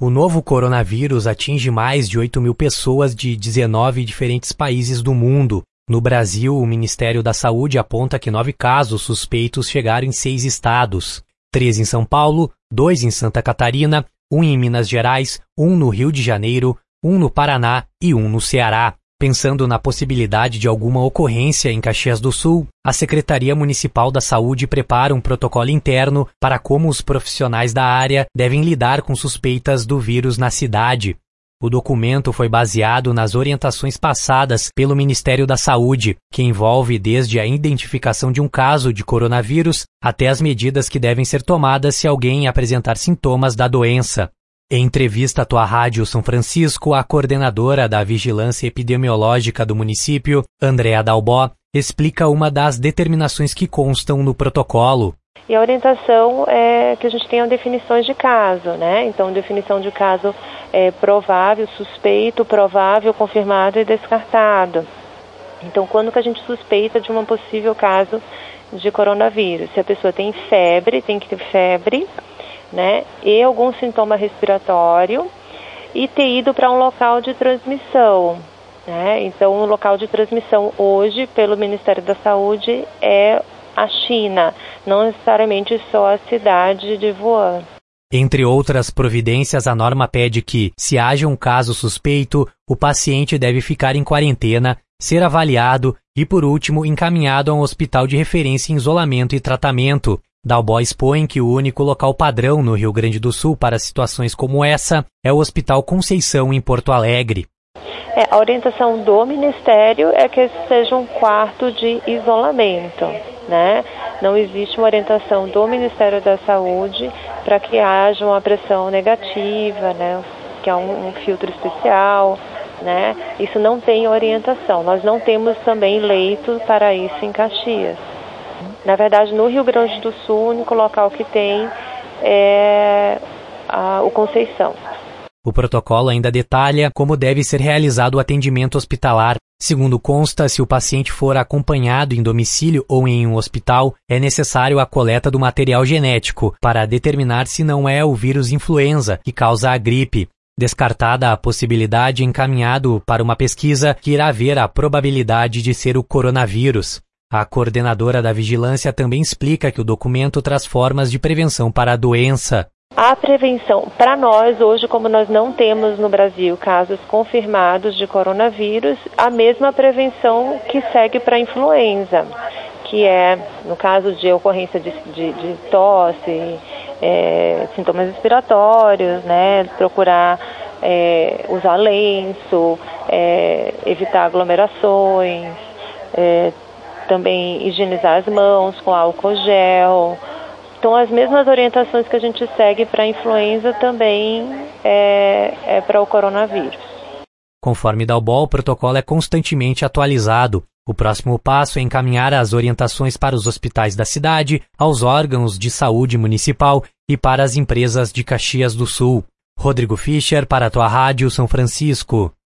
O novo coronavírus atinge mais de 8 mil pessoas de 19 diferentes países do mundo. No Brasil, o Ministério da Saúde aponta que 9 casos suspeitos chegaram em 6 estados. 3 em São Paulo, 2 em Santa Catarina, 1 em Minas Gerais, 1 no Rio de Janeiro, 1 no Paraná e 1 no Ceará. Pensando na possibilidade de alguma ocorrência em Caxias do Sul, a Secretaria Municipal da Saúde prepara um protocolo interno para como os profissionais da área devem lidar com suspeitas do vírus na cidade. O documento foi baseado nas orientações passadas pelo Ministério da Saúde, que envolve desde a identificação de um caso de coronavírus até as medidas que devem ser tomadas se alguém apresentar sintomas da doença. Em entrevista à Tua Rádio São Francisco, a coordenadora da Vigilância Epidemiológica do município, Andréa Dalbó, explica uma das determinações que constam no protocolo. E a orientação é que a gente tenha definições de caso, né? Então, definição de caso provável, suspeito, provável, confirmado e descartado. Então, quando que a gente suspeita de um possível caso de coronavírus? Se a pessoa tem febre, tem que ter febre, né, e algum sintoma respiratório e ter ido para um local de transmissão, né? Então, o local de transmissão hoje, pelo Ministério da Saúde, é a China, não necessariamente só a cidade de Wuhan. Entre outras providências, a norma pede que, se haja um caso suspeito, o paciente deve ficar em quarentena, ser avaliado e, por último, encaminhado a um hospital de referência em isolamento e tratamento. Dalbó expõe que o único local padrão no Rio Grande do Sul para situações como essa é o Hospital Conceição, em Porto Alegre. A orientação do Ministério é que seja um quarto de isolamento, né? Não existe uma orientação do Ministério da Saúde para que haja uma pressão negativa, né? Que é um filtro especial, né? Isso não tem orientação. Nós não temos também leito para isso em Caxias. Na verdade, no Rio Grande do Sul, o único local que tem é o Conceição. O protocolo ainda detalha como deve ser realizado o atendimento hospitalar. Segundo consta, se o paciente for acompanhado em domicílio ou em um hospital, é necessário a coleta do material genético para determinar se não é o vírus influenza que causa a gripe. Descartada a possibilidade, encaminhado para uma pesquisa que irá ver a probabilidade de ser o coronavírus. A coordenadora da vigilância também explica que o documento traz formas de prevenção para a doença. A prevenção, para nós, hoje, como nós não temos no Brasil casos confirmados de coronavírus, a mesma prevenção que segue para a influenza, que é, no caso de ocorrência de tosse, sintomas respiratórios, né, procurar usar lenço, evitar aglomerações, também higienizar as mãos com álcool gel. Então, as mesmas orientações que a gente segue para a influenza também é para o coronavírus. Conforme Dalbó, o protocolo é constantemente atualizado. O próximo passo é encaminhar as orientações para os hospitais da cidade, aos órgãos de saúde municipal e para as empresas de Caxias do Sul. Rodrigo Fischer, para a Tua Rádio São Francisco.